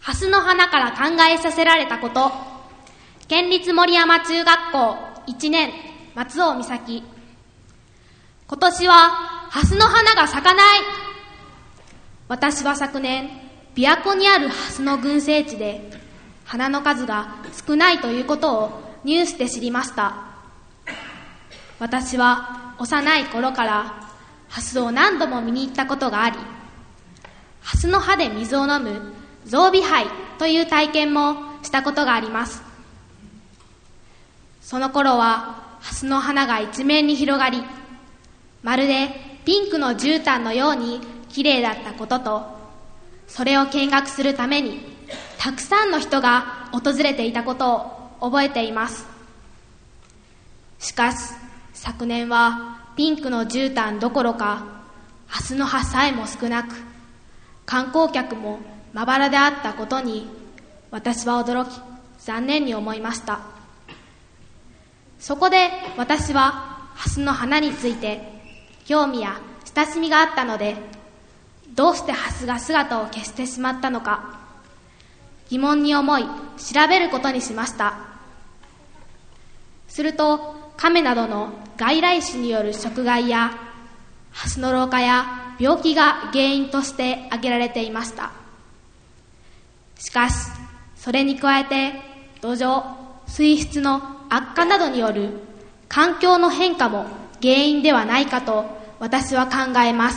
蓮の花から考えさせられたこと。県立森山中学校1年松尾美咲。今年は蓮の花が咲かない。私は昨年琵琶湖にある蓮の群生地で花の数が少ないということをニュースで知りました。私は幼い頃から蓮を何度も見に行ったことがあり、蓮の葉で水を飲む象鼻杯という体験もしたことがあります。その頃は蓮の花が一面に広がり、まるでピンクの絨毯のように綺麗だったことと、それを見学するためにたくさんの人が訪れていたことを覚えています。しかし昨年はピンクの絨毯どころか蓮の葉さえも少なく、観光客もまばらであったことに私は驚き残念に思いました。そこで私は蓮の花について興味や親しみがあったので、どうして蓮が姿を消してしまったのか疑問に思い調べることにしました。すると亀などの外来種による食害や蓮の老化や病気が原因として挙げられていました。しかしそれに加えて土壌、水質の悪化などによる環境の変化も原因ではないかと私は考えます。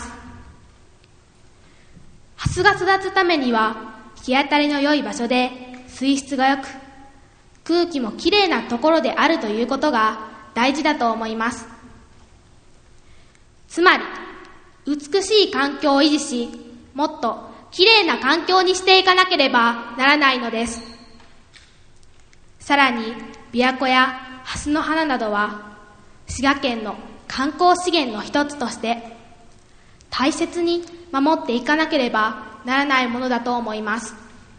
蓮が育つためには日当たりの良い場所で水質が良く空気もきれいなところであるということが大事だと思います。つまり美しい環境を維持し、もっときれいな環境にしていかなければならないのです。さらに琵琶湖や蓮の花などは滋賀県の観光資源の一つとして大切に守っていかなければならないものだと思います。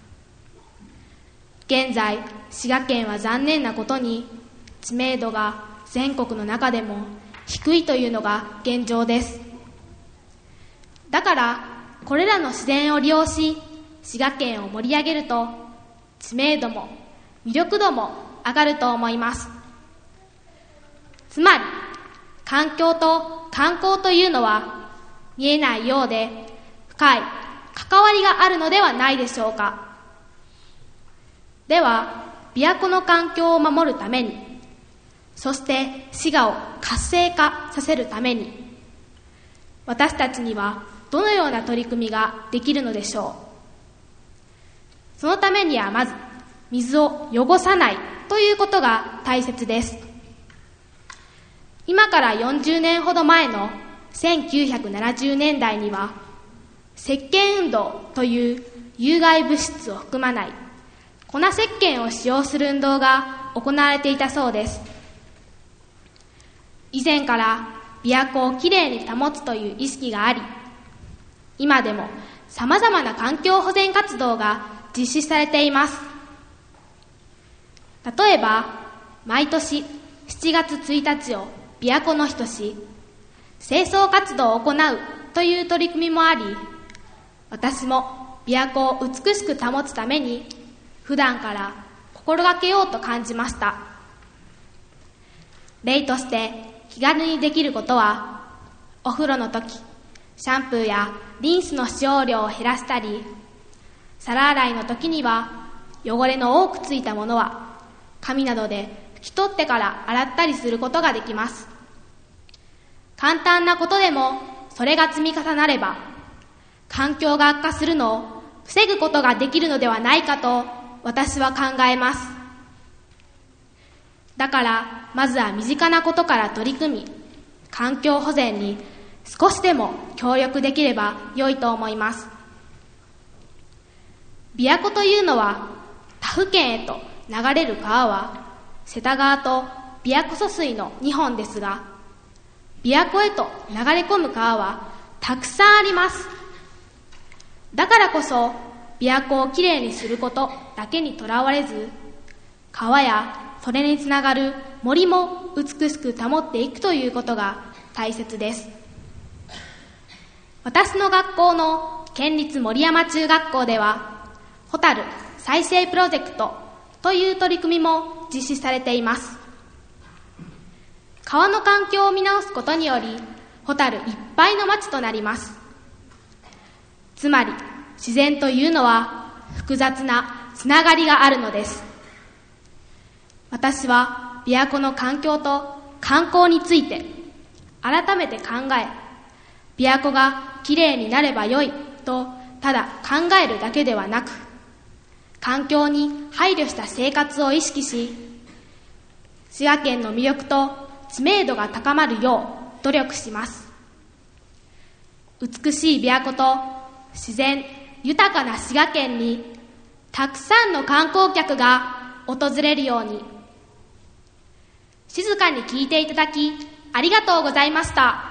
現在滋賀県は残念なことに知名度が全国の中でも低いというのが現状です。だからこれらの自然を利用し滋賀県を盛り上げると知名度も魅力度も上がると思います。つまり環境と観光というのは見えないようで深い関わりがあるのではないでしょうか。では琵琶湖の環境を守るために、そして滋賀を活性化させるために、私たちにはどのような取り組みができるのでしょう。そのためにはまず水を汚さないということが大切です。今から40年ほど前の1970年代には石鹸運動という有害物質を含まない粉石鹸を使用する運動が行われていたそうです。以前から琵琶湖をきれいに保つという意識があり、今でも様々な環境保全活動が実施されています。例えば毎年7月1日を琵琶湖の日とし清掃活動を行うという取り組みもあり、私も琵琶湖を美しく保つために普段から心がけようと感じました。例として気軽にできることは、お風呂の時シャンプーやリンスの使用量を減らしたり、皿洗いの時には汚れの多くついたものは紙などで拭き取ってから洗ったりすることができます。簡単なことでもそれが積み重なれば環境が悪化するのを防ぐことができるのではないかと私は考えます。だからまずは身近なことから取り組み、環境保全に少しでも協力できれば良いと思います。琵琶湖というのは他府県へと流れる川は瀬田川と琵琶湖疎水の2本ですが、琵琶湖へと流れ込む川はたくさんあります。だからこそ琵琶湖をきれいにすることだけにとらわれず、川やそれにつながる森も美しく保っていくということが大切です。私の学校の県立森山中学校ではホタル再生プロジェクトという取り組みも実施されています。川の環境を見直すことにより、ホタルいっぱいの町となります。つまり、自然というのは複雑なつながりがあるのです。私は琵琶湖の環境と観光について改めて考え、琵琶湖がきれいになればよいとただ考えるだけではなく、環境に配慮した生活を意識し、滋賀県の魅力と知名度が高まるよう努力します。美しい琵琶湖と自然豊かな滋賀県にたくさんの観光客が訪れるように。静かに聞いていただきありがとうございました。